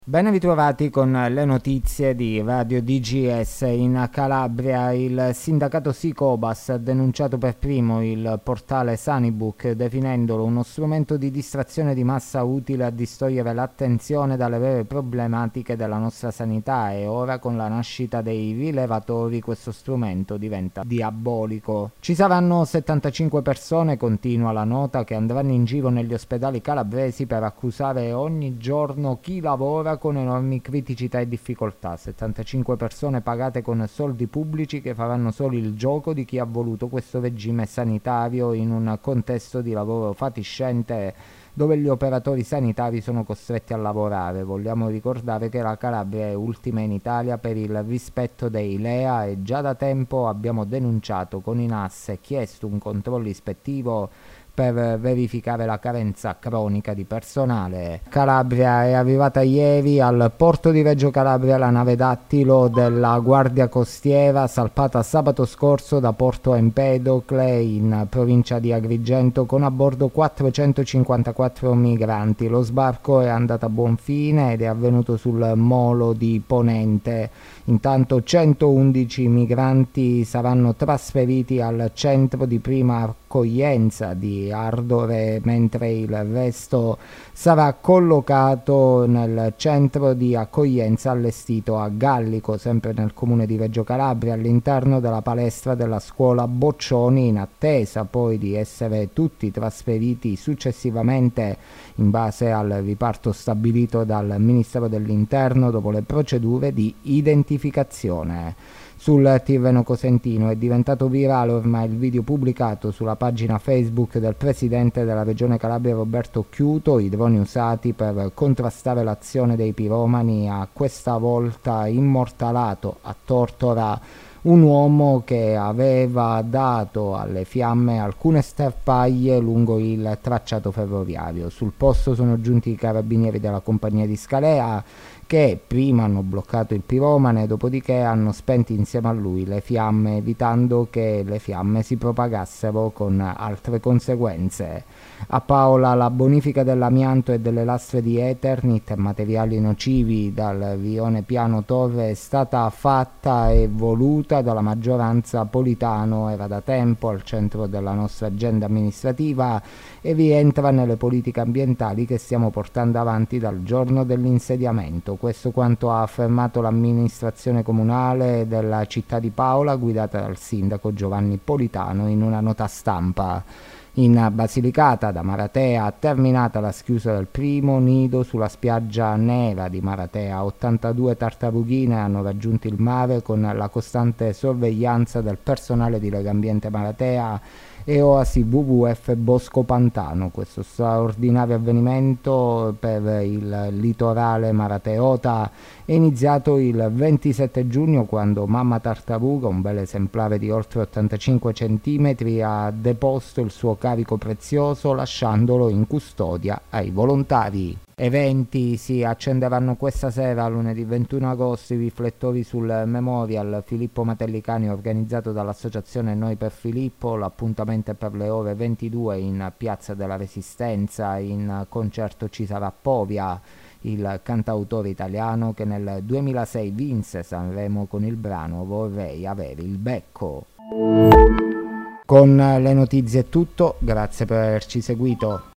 Ben ritrovati con le notizie di Radio DGS. In Calabria il sindacato Sicobas ha denunciato per primo il portale Sanibook, definendolo uno strumento di distrazione di massa utile a distogliere l'attenzione dalle vere problematiche della nostra sanità, e ora con la nascita dei rilevatori questo strumento diventa diabolico. Ci saranno 75 persone, continua la nota, che andranno in giro negli ospedali calabresi per accusare ogni giorno chi lavora con enormi criticità e difficoltà. 75 persone pagate con soldi pubblici che faranno solo il gioco di chi ha voluto questo regime sanitario in un contesto di lavoro fatiscente dove gli operatori sanitari sono costretti a lavorare. Vogliamo ricordare che la Calabria è ultima in Italia per il rispetto dei LEA e già da tempo abbiamo denunciato con i NAS e chiesto un controllo ispettivo per verificare la carenza cronica di personale. Calabria è arrivata ieri al porto di Reggio Calabria la nave Dattilo della Guardia Costiera, salpata sabato scorso da Porto Empedocle in provincia di Agrigento con a bordo 454 migranti. Lo sbarco è andato a buon fine ed è avvenuto sul molo di Ponente. Intanto 111 migranti saranno trasferiti al centro di prima accoglienza di Ardore, mentre il resto sarà collocato nel centro di accoglienza allestito a Gallico, sempre nel comune di Reggio Calabria, all'interno della palestra della scuola Boccioni, in attesa poi di essere tutti trasferiti successivamente in base al riparto stabilito dal Ministero dell'Interno dopo le procedure di identificazione. Sul Tirreno Cosentino è diventato virale ormai il video pubblicato sulla pagina Facebook del presidente della regione Calabria Roberto Chiuto. I droni usati per contrastare l'azione dei piromani ha questa volta immortalato a Tortora un uomo che aveva dato alle fiamme alcune sterpaglie lungo il tracciato ferroviario. Sul posto sono giunti i carabinieri della compagnia di Scalea, che prima hanno bloccato il piromane, dopodiché hanno spento insieme a lui le fiamme, evitando che le fiamme si propagassero con altre conseguenze. A Paola la bonifica dell'amianto e delle lastre di Eternit e materiali nocivi dal rione Piano Torre è stata fatta e voluta dalla maggioranza Politano, era da tempo al centro della nostra agenda amministrativa e rientra nelle politiche ambientali che stiamo portando avanti dal giorno dell'insediamento. Questo quanto ha affermato l'amministrazione comunale della città di Paola, guidata dal sindaco Giovanni Politano, in una nota stampa. In Basilicata, da Maratea, terminata la schiusa del primo nido sulla spiaggia nera di Maratea. 82 tartarughine hanno raggiunto il mare con la costante sorveglianza del personale di Legambiente Maratea e Oasi WWF Bosco Pantano. Questo straordinario avvenimento per il litorale marateota è iniziato il 27 giugno quando Mamma Tartaruga, un bel esemplare di oltre 85 cm, ha deposto il suo carico prezioso lasciandolo in custodia ai volontari. Eventi: si accenderanno questa sera, lunedì 21 agosto, i riflettori sul Memorial Filippo Matellicani organizzato dall'associazione Noi per Filippo. L'appuntamento è per le ore 22 in Piazza della Resistenza. In concerto ci sarà Povia, il cantautore italiano che nel 2006 vinse Sanremo con il brano Vorrei avere il becco. Con le notizie è tutto, grazie per averci seguito.